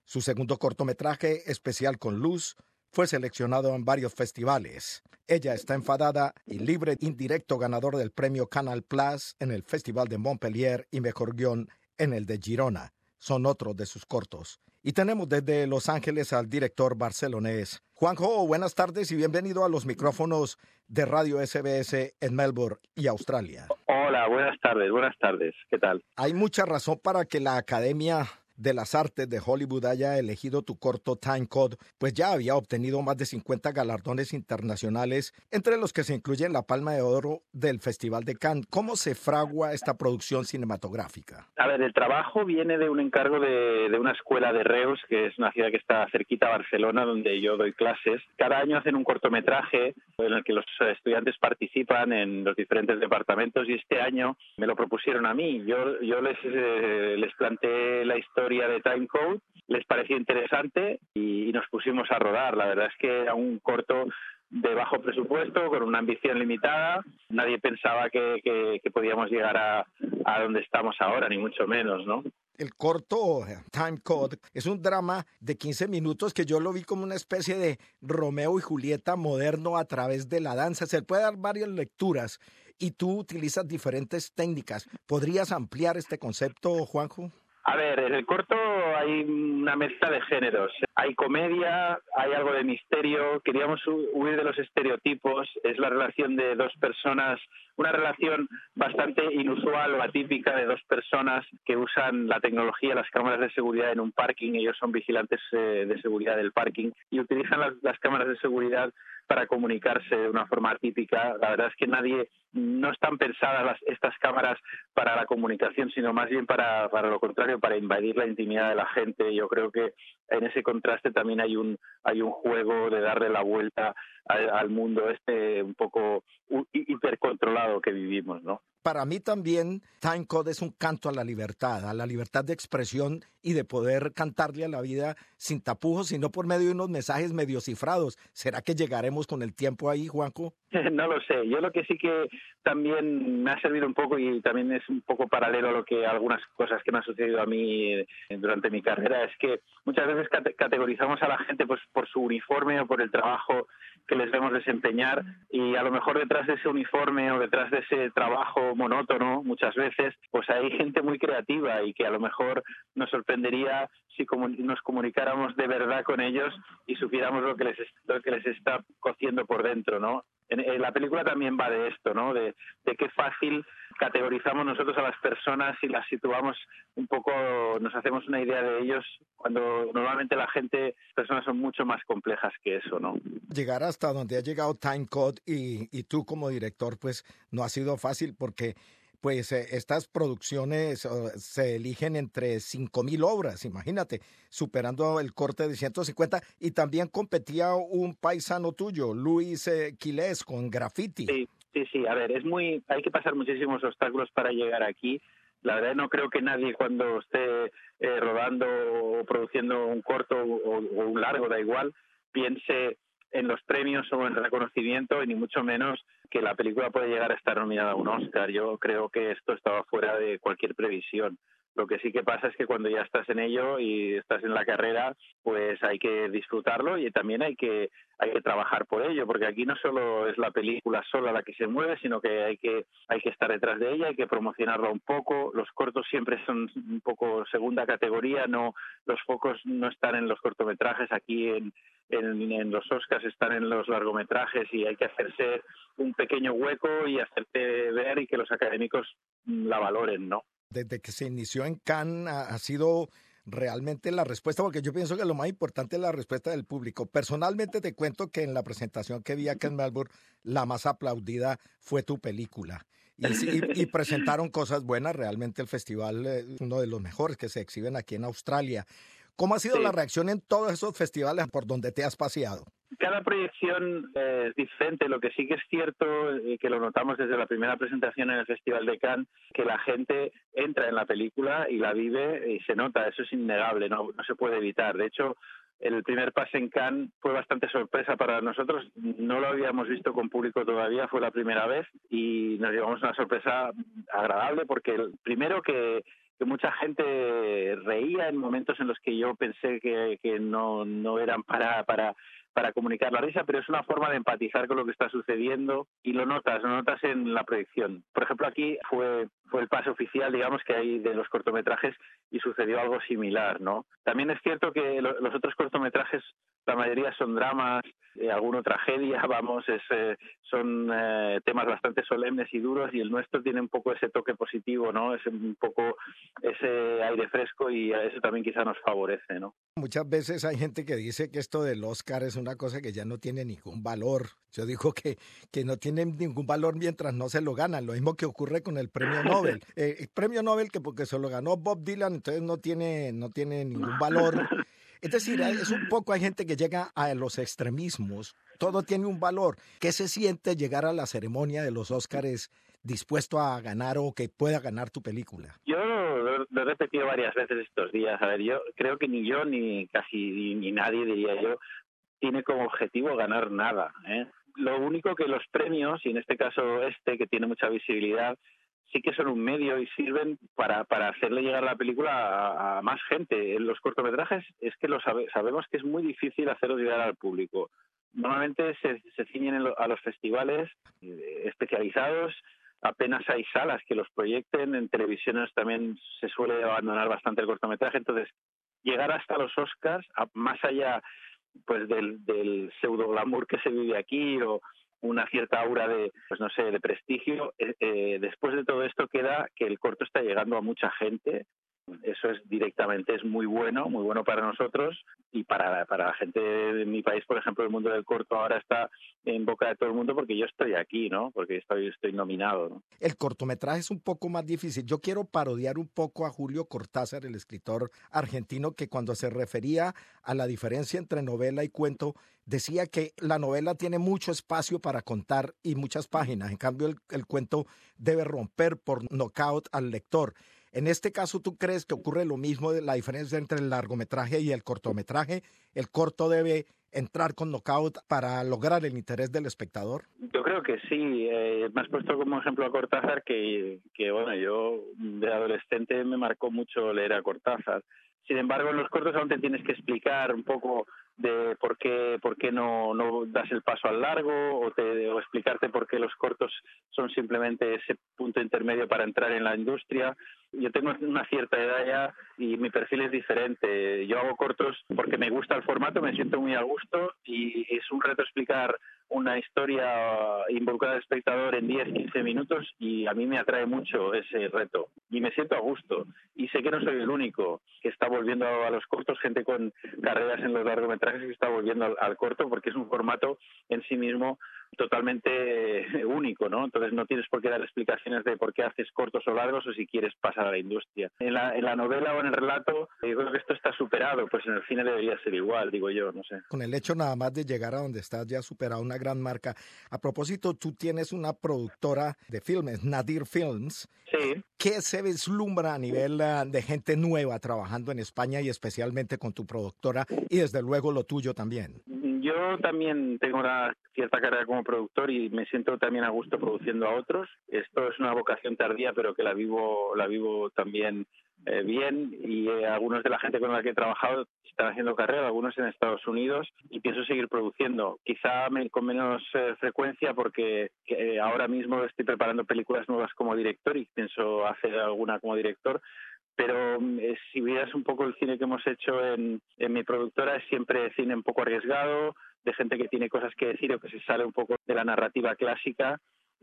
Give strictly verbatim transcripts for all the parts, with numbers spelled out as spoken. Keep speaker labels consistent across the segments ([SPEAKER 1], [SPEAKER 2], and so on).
[SPEAKER 1] Su segundo cortometraje, Especial con Luz, fue seleccionado en varios festivales. Ella está enfadada y Libre Indirecto, ganador del premio Canal Plus en el Festival de Montpellier y mejor guión en el de Girona. Son otros de sus cortos. Y tenemos desde Los Ángeles al director barcelonés. Juanjo, buenas tardes y bienvenido a los micrófonos de Radio S B S en Melbourne y Australia.
[SPEAKER 2] Hola, buenas tardes, buenas tardes. ¿Qué tal?
[SPEAKER 1] Hay mucha razón para que la Academia de las Artes de Hollywood haya elegido tu corto Time Code, pues ya había obtenido más de cincuenta galardones internacionales, entre los que se incluyen la Palma de Oro del Festival de Cannes. ¿Cómo se fragua esta producción cinematográfica?
[SPEAKER 2] A ver, el trabajo viene de un encargo de, de una escuela de Reus, que es una ciudad que está cerquita a Barcelona, donde yo doy clases. Cada año hacen un cortometraje en el que los estudiantes participan en los diferentes departamentos y este año me lo propusieron a mí. Yo, yo les, eh, les planteé la historia de Time Code, les pareció interesante y, y nos pusimos a rodar. La verdad es que era un corto de bajo presupuesto, con una ambición limitada. Nadie pensaba que, que, que podíamos llegar a, a donde estamos ahora, ni mucho menos, ¿no?
[SPEAKER 1] El corto Time Code es un drama de quince minutos que yo lo vi como una especie de Romeo y Julieta moderno a través de la danza. Se puede dar varias lecturas y tú utilizas diferentes técnicas. ¿Podrías ampliar este concepto, Juanjo?
[SPEAKER 2] A ver, en el corto hay una mezcla de géneros. Hay comedia, hay algo de misterio. Queríamos huir de los estereotipos. Es la relación de dos personas, una relación bastante inusual o atípica de dos personas que usan la tecnología, las cámaras de seguridad en un parking. Ellos son vigilantes eh, de seguridad del parking y utilizan las, las cámaras de seguridad para comunicarse de una forma atípica. La verdad es que nadie, no están pensadas las, estas cámaras para la comunicación, sino más bien para, para lo contrario, para invadir la intimidad de la gente. Yo creo que en ese contraste también hay un hay un juego de darle la vuelta al, al mundo este un poco hipercontrolado que vivimos, ¿no?
[SPEAKER 1] Para mí también Time Code es un canto a la libertad, a la libertad de expresión y de poder cantarle a la vida sin tapujos, sino por medio de unos mensajes medio cifrados. ¿Será que llegaremos con el tiempo ahí, Juanjo?
[SPEAKER 2] No lo sé. Yo lo que sí que también me ha servido un poco y también es un poco paralelo a lo que algunas cosas que me han sucedido a mí durante mi carrera es que muchas veces categorizamos a la gente pues por su uniforme o por el trabajo que les vemos desempeñar y a lo mejor detrás de ese uniforme o detrás de ese trabajo monótono muchas veces pues hay gente muy creativa y que a lo mejor nos sorprendería si nos comunicáramos de verdad con ellos y supiéramos lo que les lo que les está cociendo por dentro, ¿no? En, en la película también va de esto, ¿no? De, de qué fácil categorizamos nosotros a las personas y las situamos un poco, nos hacemos una idea de ellos cuando normalmente la gente, las personas son mucho más complejas que eso, ¿no?
[SPEAKER 1] Llegar hasta donde ha llegado Time Code y, y tú como director, pues no ha sido fácil porque pues eh, estas producciones uh, se eligen entre cinco mil obras, imagínate, superando el corte de ciento cincuenta y también competía un paisano tuyo, Luis eh, Quilés, con Graffiti.
[SPEAKER 2] Sí, sí, sí, a ver, es muy, hay que pasar muchísimos obstáculos para llegar aquí. La verdad no creo que nadie cuando esté eh, rodando o produciendo un corto o, o un largo, da igual, piense en los premios o en el reconocimiento y ni mucho menos que la película puede llegar a estar nominada a un Oscar. Yo creo que esto estaba fuera de cualquier previsión. Lo que sí que pasa es que cuando ya estás en ello y estás en la carrera, pues hay que disfrutarlo y también hay que hay que trabajar por ello, porque aquí no solo es la película sola la que se mueve, sino que hay que hay que estar detrás de ella, hay que promocionarla un poco. Los cortos siempre son un poco segunda categoría, no los focos no están en los cortometrajes, aquí en en, en los Oscars están en los largometrajes y hay que hacerse un pequeño hueco y hacerte ver y que los académicos la valoren, ¿no?
[SPEAKER 1] Desde que se inició en Cannes ha, ha sido realmente la respuesta, porque yo pienso que lo más importante es la respuesta del público. Personalmente te cuento que en la presentación que vi acá en Melbourne, la más aplaudida fue tu película. Y, y, y presentaron cosas buenas, realmente el festival es uno de los mejores que se exhiben aquí en Australia. ¿Cómo ha sido
[SPEAKER 2] Sí.
[SPEAKER 1] la reacción en todos esos festivales por donde te has paseado?
[SPEAKER 2] Cada proyección eh, es diferente. Lo que sí que es cierto, y que lo notamos desde la primera presentación en el Festival de Cannes, que la gente entra en la película y la vive y se nota. Eso es innegable, no, no se puede evitar. De hecho, el primer pase en Cannes fue bastante sorpresa para nosotros. No lo habíamos visto con público todavía, fue la primera vez y nos llevamos una sorpresa agradable porque el primero que que mucha gente reía en momentos en los que yo pensé que, que no, no eran para, para, para comunicar la risa, pero es una forma de empatizar con lo que está sucediendo y lo notas, lo notas en la proyección. Por ejemplo, aquí fue, fue el pase oficial, digamos, que hay de los cortometrajes y sucedió algo similar, ¿no? También es cierto que lo, los otros cortometrajes, la mayoría son dramas, eh, alguna tragedia, vamos, es, eh, son eh, temas bastante solemnes y duros, y el nuestro tiene un poco ese toque positivo, ¿no? Es un poco ese aire fresco y eso también quizá nos favorece, ¿no?
[SPEAKER 1] Muchas veces hay gente que dice que esto del Oscar es una cosa que ya no tiene ningún valor. Yo digo que, que no tiene ningún valor mientras no se lo ganan. Lo mismo que ocurre con el premio Nobel. Eh, el premio Nobel que porque se lo ganó Bob Dylan, entonces no tiene, no tiene ningún valor. Es decir, es un poco, hay gente que llega a los extremismos. Todo tiene un valor. ¿Qué se siente llegar a la ceremonia de los Óscares dispuesto a ganar o que pueda ganar tu película?
[SPEAKER 2] Yo lo, lo he repetido varias veces estos días. A ver, yo creo que ni yo ni casi ni, ni nadie, diría yo, tiene como objetivo ganar nada, ¿eh? Lo único que los premios, y en este caso este, que tiene mucha visibilidad, sí que son un medio y sirven para, para hacerle llegar la película a, a más gente. En los cortometrajes es que lo sabe, sabemos que es muy difícil hacerlos llegar al público. Normalmente se, se ciñen lo, a los festivales eh, especializados. Apenas hay salas que los proyecten. En televisiones también se suele abandonar bastante el cortometraje. Entonces, llegar hasta los Oscars, a, más allá pues del, del pseudo glamour que se vive aquí o una cierta aura de, pues no sé, de prestigio, eh, eh, después de todo esto queda que el corto está llegando a mucha gente. Eso es directamente, es muy bueno, muy bueno para nosotros y para, para la gente de mi país, por ejemplo, el mundo del corto ahora está en boca de todo el mundo porque yo estoy aquí, ¿no? Porque estoy, estoy nominado, ¿no?
[SPEAKER 1] El cortometraje es un poco más difícil. Yo quiero parodiar un poco a Julio Cortázar, el escritor argentino, que cuando se refería a la diferencia entre novela y cuento, decía que la novela tiene mucho espacio para contar y muchas páginas. En cambio, el, el cuento debe romper por nocaut al lector. En este caso, ¿tú crees que ocurre lo mismo de la diferencia entre el largometraje y el cortometraje? ¿El corto debe entrar con knockout para lograr el interés del espectador?
[SPEAKER 2] Yo creo que sí. Eh, me has puesto como ejemplo a Cortázar, que, que bueno, yo de adolescente me marcó mucho leer a Cortázar. Sin embargo, en los cortos aún te tienes que explicar un poco de por qué por qué no, no das el paso al largo o, te, o explicarte por qué los cortos son simplemente ese punto intermedio para entrar en la industria. Yo tengo una cierta edad ya y mi perfil es diferente. Yo hago cortos porque me gusta el formato, me siento muy a gusto y es un reto explicar una historia involucrar al espectador en diez, quince minutos y a mí me atrae mucho ese reto y me siento a gusto y sé que no soy el único que está volviendo a los cortos, gente con carreras en los largometrajes que está volviendo al, al corto porque es un formato en sí mismo totalmente único, ¿no? Entonces no tienes por qué dar explicaciones de por qué haces cortos o largos o si quieres pasar a la industria. En la, en la novela o en el relato, yo creo que esto está superado, pues en el cine debería ser igual, digo yo, no sé.
[SPEAKER 1] Con el hecho nada más de llegar a donde estás ya has superado una gran marca. A propósito, tú tienes una productora de filmes, Nadir Films.
[SPEAKER 2] Sí.
[SPEAKER 1] ¿Qué se vislumbra a nivel uh, de gente nueva trabajando en España y especialmente con tu productora y desde luego lo tuyo también?
[SPEAKER 2] Yo también tengo una cierta carrera como productor y me siento también a gusto produciendo a otros. Esto es una vocación tardía, pero que la vivo, la vivo también eh, bien y eh, algunos de la gente con la que he trabajado están haciendo carrera, algunos en Estados Unidos y pienso seguir produciendo. Quizá me, con menos eh, frecuencia porque eh, ahora mismo estoy preparando películas nuevas como director y pienso hacer alguna como director. Pero eh, si vieras un poco el cine que hemos hecho en, en mi productora, es siempre cine un poco arriesgado, de gente que tiene cosas que decir o que se sale un poco de la narrativa clásica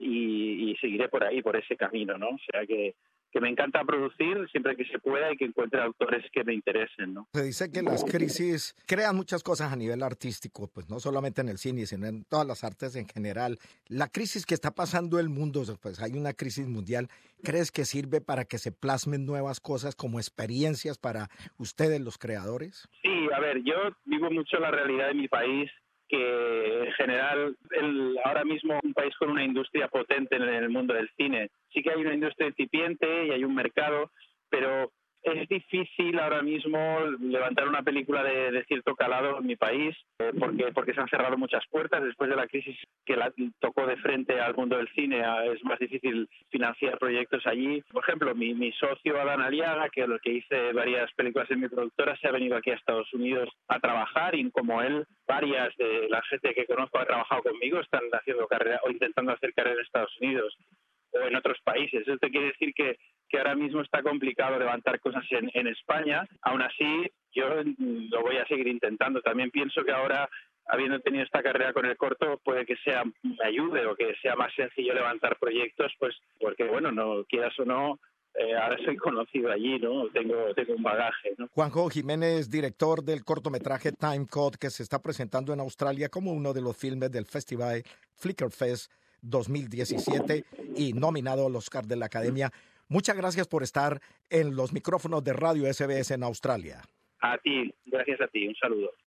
[SPEAKER 2] y, y seguiré por ahí, por ese camino, ¿no? O sea que, que me encanta producir siempre que se pueda y que encuentre autores que me interesen, ¿no?
[SPEAKER 1] Se dice que las crisis crean muchas cosas a nivel artístico, pues no solamente en el cine, sino en todas las artes en general. La crisis que está pasando el mundo, pues hay una crisis mundial, ¿crees que sirve para que se plasmen nuevas cosas como experiencias para ustedes los creadores?
[SPEAKER 2] Sí, a ver, yo vivo mucho la realidad de mi país, que en general el, ahora mismo un país con una industria potente en el mundo del cine. Sí que hay una industria incipiente y hay un mercado, pero Es difícil ahora mismo levantar una película de, de cierto calado en mi país eh, porque porque se han cerrado muchas puertas después de la crisis que la tocó de frente al mundo del cine. Es más difícil financiar proyectos allí. Por ejemplo, mi, mi socio Adán Aliaga, que es el que hice varias películas en mi productora, se ha venido aquí a Estados Unidos a trabajar y como él, varias de la gente que conozco ha trabajado conmigo, están haciendo carrera o intentando hacer carrera en Estados Unidos o en otros países. Eso te quiere decir que, que ahora mismo está complicado levantar cosas en, en España. Aún así, yo lo voy a seguir intentando. También pienso que ahora, habiendo tenido esta carrera con el corto, puede que sea me ayude o que sea más sencillo levantar proyectos, pues porque, bueno, no quieras o no, eh, ahora soy conocido allí, ¿no? Tengo, tengo un bagaje, ¿no?
[SPEAKER 1] Juanjo Jiménez, director del cortometraje Time Code, que se está presentando en Australia como uno de los filmes del festival Flickerfest dos mil diecisiete y nominado al Oscar de la Academia. Muchas gracias por estar en los micrófonos de Radio S B S en Australia.
[SPEAKER 2] A ti, gracias a ti, un saludo.